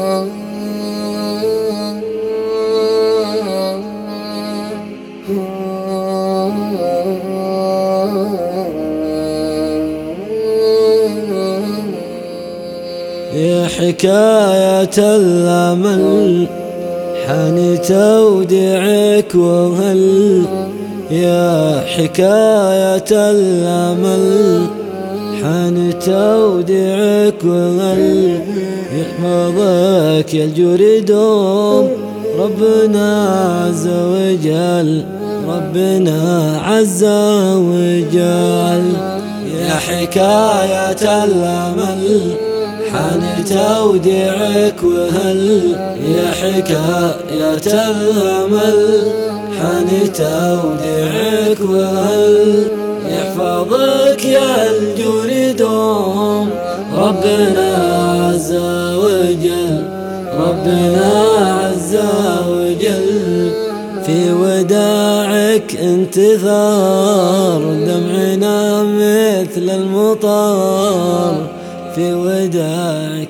يا حكاية الأمل حان توديعك وهل، يا حكاية الأمل حان توديعك وهل، يحفظك يا الجور دوم ربنا عز وجل، ربنا عز وجل. يا حكاية الأمل حان توديعك وهل، يا حكاية الأمل حان توديعك وهل، يحفظك يا الجور دوم ربنا عز وجل، ربنا عز وجل. في وداعك انتظار دمعنا مثل المطر، في وداعك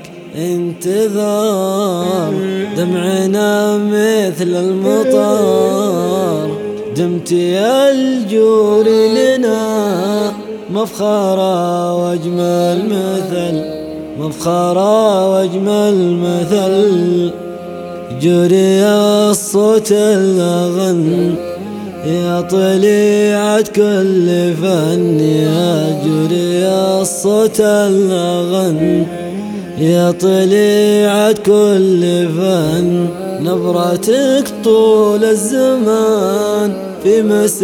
انتظار دمعنا مثل المطر، دمت يا الجور لنا مفخرة واجمل مثل، مفخرة واجمل مثل. جوري يا الصوت الأغن يا طليعة كل فن، يا جوري يا الصوت الأغن يا طليعة كل فن. نبرتك طول الزمان في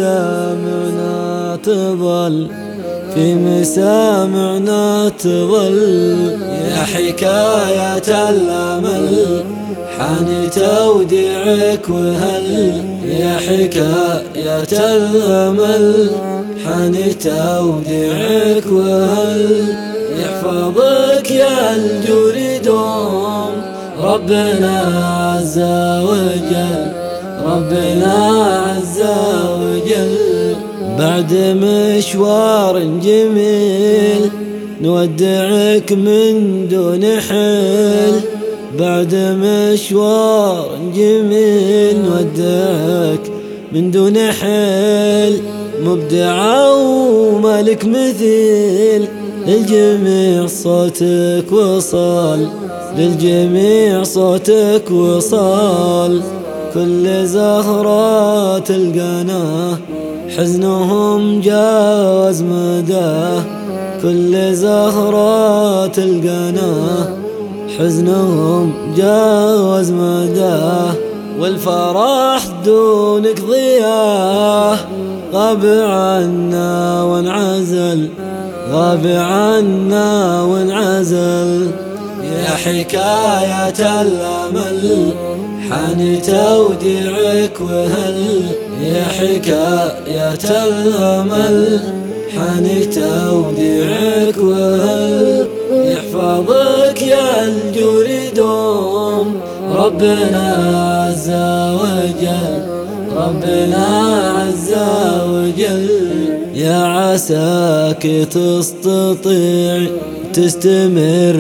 مسامعنا تظل، في مسامعنا تظل. يا حكاية الأمل حان توديعك وهل، يا حكاية الأمل حان توديعك وهل، يحفظك يا الجور دوم ربنا عز وجل، ربنا عز وجل. بعد مشوار جميل نودعك من دون حل، بعد مشوار جميل نودعك من دون حل. مبدع ومالك مثيل للجميع صوتك وصال، للجميع صوتك وصال. كل زهرات القناه حزنهم جاوز مداه، كل زهرات القناه حزنهم جاوز مداه. والفرح دونك ضياه غاب عنا وانعزل، غاب عنا وانعزل. يا حكاية الأمل حان توديعك وهل، يا حكاية الأمل حان توديعك وهل، يحفظك يا الجور دوم ربنا عز وجل، ربنا عز وجل. يا عساك تستطيع تستمر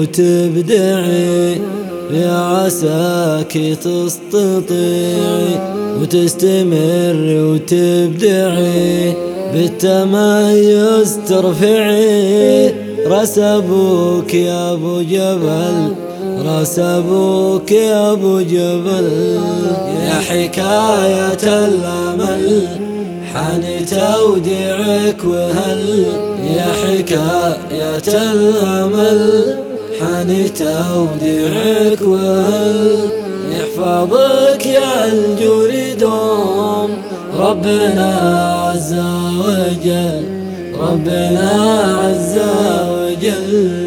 وتبدعي، يا عساك تستطيع وتستمر وتبدعي، بالتميز ترفعي راس ابوك يا ابو جبل، راس ابوك يا ابو جبل. يا حكاية الأمل حان توديعك وهل، يا حكاية الأمل حان توديعك وهل، يحفظك يا الجور دوم ربنا عز وجل، ربنا عز وجل.